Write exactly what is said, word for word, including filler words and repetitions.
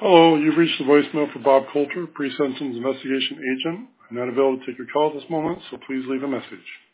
Hello, you've reached the voicemail for Bob Coulter, pre-sentence investigation agent. I'm not available to take your call at this moment, so please leave a message.